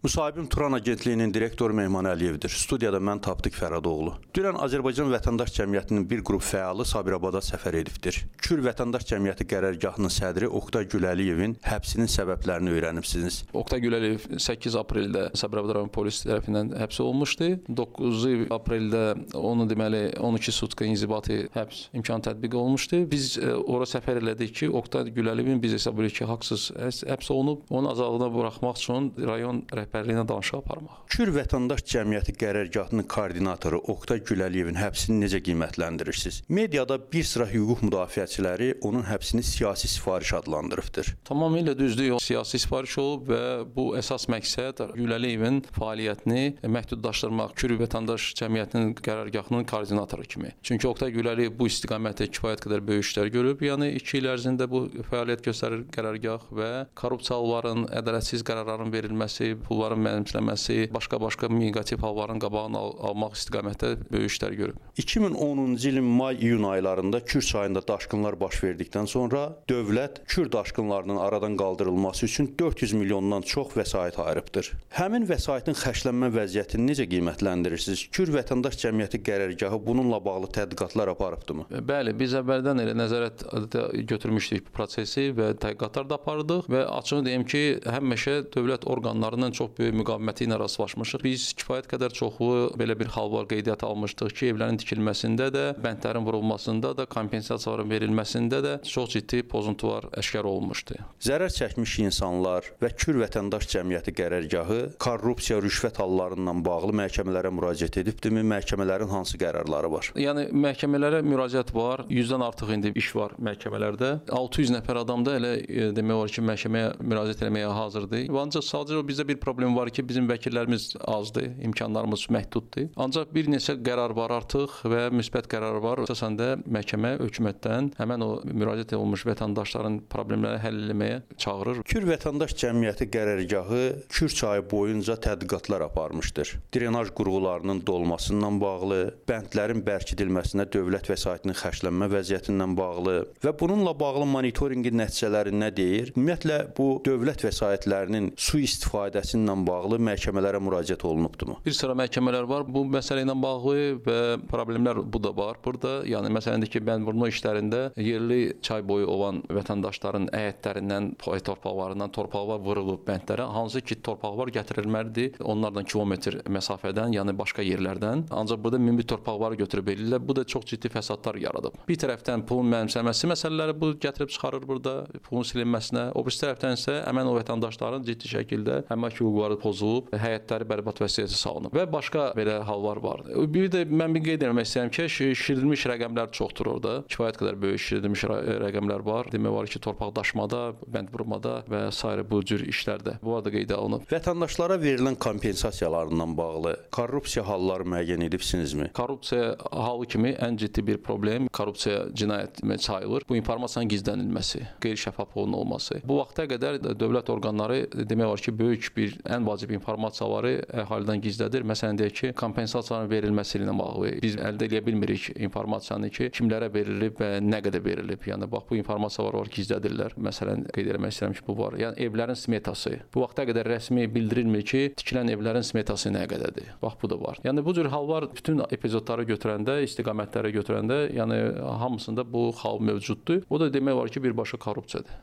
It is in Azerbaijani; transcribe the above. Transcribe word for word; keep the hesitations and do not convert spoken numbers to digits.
Müsahibim Turan Agentliyinin direktoru Mehman Əliyevdir. Studiyada mən Tapdıq Fərhadoğlu. Dünən Azərbaycan Vətəndaş Cəmiyyətinin bir qrup fəalı Sabirabada səfər edibdir. Kür Vətəndaş Cəmiyyəti qərargahının sədri Oqtay Güləliyevin həbsinin səbəblərini öyrənibsiniz. Oqtay Güləliyev səkkiz apreldə Sabirabad rayon polis tərəfindən həbs olunmuşdu. doqquz apreldə onu deməli on iki sutka inzibati həbs imkanı tətbiq olunmuşdu. Biz ora səfər elədik ki, Oqtay Güləliyevin biz hesab edirik ki, haqsız həbs olunub, onu azadlığına buraxmaq üçün rayon rəhbərliyinə danışıq aparmaq. Kür Vətəndaş Cəmiyyəti qərargahının koordinatoru Oqtay Güləliyevin həbsini necə qiymətləndirirsiniz? Mediada bir sıra hüquq müdafiəçiləri onun həbsini siyasi sifariş adlandırıbdır. Tamamilə düzdür, o siyasi sifariş olub və bu əsas məqsəd Güləliyevin fəaliyyətini məhdudlaşdırmaq, Kür Vətəndaş Cəmiyyətinin qərargahının koordinatoru kimi. Çünki Oqtay Güləliyev bu istiqamətdə kifayət qədər böyük işlər görüb, yəni iki il ərzində bu fəaliyyət göstərir qərargah və korrupsiya halların, ədalətsiz qərarların verilməsi, pulların mənimsənməsi, başqa-başqa negativ halların qabağını al almaq istiqamətdə böyük işlər görüb. iki min onuncu ilin may-iyun aylarında Kür çayında daşqınlar baş verdikdən sonra dövlət Kür daşqınlarının aradan qaldırılması üçün dörd yüz milyondan çox vəsait ayırıbdır. Həmin vəsaitin xərclənmə vəziyyətini necə qiymətləndirirsiniz? Kür Vətəndaş Cəmiyyəti qərargahı bununla bağlı tədqiqatlar aparıbdımı? Bəli, biz əvvəldən elə nəzarətdə götürmüşdük bu prosesi və tədqiqatlar da aparırdıq və açığı deyim ki, həmişə dövlət orqanlarının çox böyük müqaviməti ilə rastlaşmışıq. Biz kifayət qədər çoxlu belə bir hal var qeydiyyata almışdıq ki, evlərin tikilməsində də, bəndlərin vurulmasında da, kompensasiyaların verilməsində də çox ciddi pozuntular əşkar olunmuşdu. Zərər çəkmiş insanlar və Kür Vətəndaş Cəmiyyəti qərargahı korrupsiya, rüşvət hallarından bağlı məhkəmələrə müraciət edibdimi? Məhkəmələrin hansı qərarları var? Yəni məhkəmələrə müraciət var. yüzdən artıq indi iş var məhkəmələrdə. altı yüz nəfər adam da elə e, demək olar ki, məhkəməyə müraciət etməyə hazırdır. Ancaq sadəcə bizdə bir problem var ki, bizim vəkillərimiz azdır, imkanlarımız məhduddur. Ancaq bir neçə qərar var artıq və müsbət qərar var. Əsasən də məhkəmə hökumətdən həmən o müraciət olunmuş vətəndaşların problemləri həll etməyə çağırır. Kür Vətəndaş Cəmiyyəti qərargahı Kür çayı boyunca tədqiqatlar aparmışdır. Drenaj qurğularının dolmasından bağlı, bəndlərin bərkidilməsinə dövlət vəsaitinin xərclənmə vəziyyətindən bağlı və bununla bağlı monitorinqin nəticələri nə deyir? Ümumiyyətlə bu dövlət vəsaitlərinin sui-istifadəsi ilə bağlı məhkəmələrə müraciət olunubdumu? Bir sıra məhkəmələr var bu məsələ ilə bağlı və problemlər bu da var. Burada, yəni məsələn ki, bəndvurma işlərində yerli çay boyu olan vətəndaşların həyətlərindən, pay torpaqlarından torpaqlar vurulub bəndlərə, hansı ki, torpaqlar gətirilməlidir onlardan kilometr məsafədən, yəni başqa yerlərdən. Ancaq burada münbit torpaqları götürüb eləyirlər. Bu da çox ciddi fəsadlar yaradıb. Bir tərəfdən pulun mənimsənməsi məsələləri bu gətirib çıxarır burada, pulun silinməsinə. O bir tərəfdən isə həmən o vətəndaşların ciddi şəkildə əmək hüquqları pozulub, həyətləri bərbad vəziyyətə salınıb və başqa belə hallar var. Bir də mən bir qeyd etmək istəyirəm ki, şişirilmiş rəqəmlər çoxdur orada. Kifayət qədər böyük şişirilmiş rəqəmlər var. Demək var ki, torpaqdaşmada, bənd vurmada və sairə bu cür işlərdə. Bu da qeydə alınıb. Vətəndaşlara verilən kompensasiyalarından bağlı korrupsiya halları müəyyən edibsinizmi? Korrupsiya halı kimi ən ciddi bir problem korrupsiya cinayət sayılır. Bu informasiyanın gizlənilməsi, qeyri-şəffaf olunması. Bu vaxta qədər dövlət orqanları demək var ki, böyük bir ən vacib informasiyaları əhalidən gizlədir. Məsələn deyək ki, kompensasiyanın verilməsi ilə bağlı biz əldə edə bilmirik informasiyanı ki, kimlərə verilib və nə qədər verilib. Yəni bax bu informasiyalar var, gizlədirlər. Məsələn qeyd etmək istəyirəm ki, bu var. Yəni evlərin smetası. Bu vaxta qədər rəsmi bildirilmir ki, tikilən evlərin smetası nə qədərdir. Bax bu da var. Yəni bu cür hallar bütün epizodları götürəndə, istiqamətləri götürəndə, yəni hamısında bu hal mövcuddur. O da demək var ki, birbaşa korrupsiyadır.